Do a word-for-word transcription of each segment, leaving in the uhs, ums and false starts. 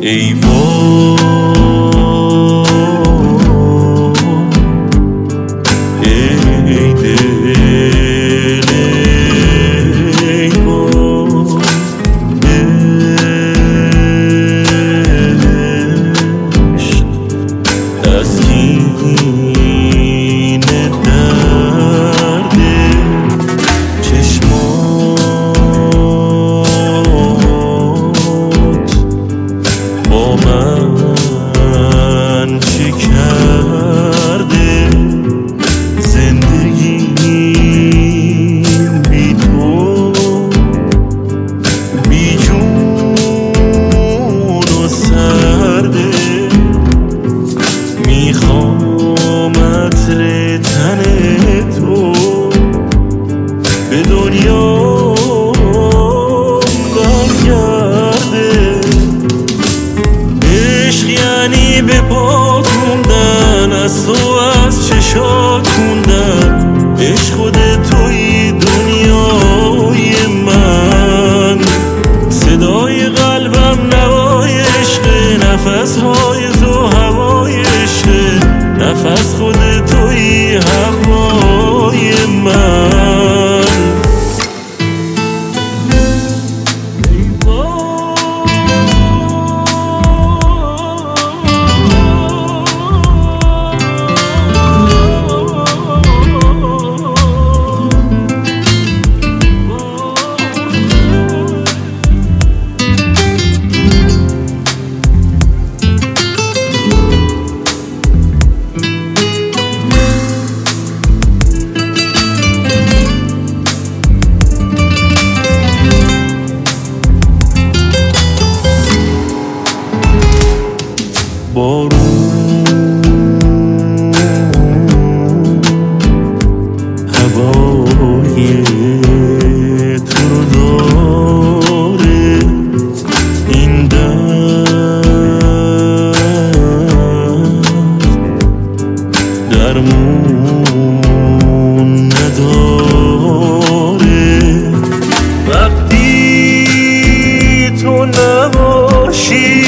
ای وای ای دل ای وای عشق تسکین درد چشمات با من چه کرده زندگیم بی تو بی جون و سرده میخوام عطر تن تو به دنیا برگرده عشق یعنی به پا خوندن از تو از چشات خوندن عشق خود توی دنیای من صدای قلبم نوای عشق نفسهای تو هوای عشق نفس خود توی هوای من بارون هوای تو رو داره این درد درمون نداره وقتی تو نباشی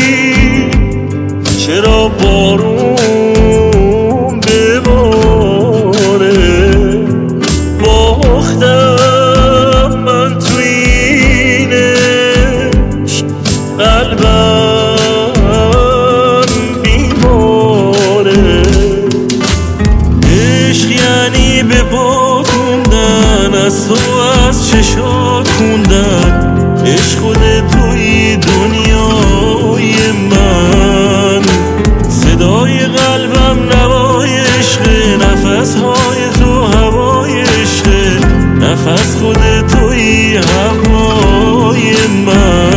چرا بارون بباره باختم من تو این عشق قلبم بیماره عشق یعنی به پا خوندن از تو از چشات خوندن عشق خود توی دنیای من صدای قلبم نوای عشق نفسهای تو هوای عشق نفس خود توی هوای من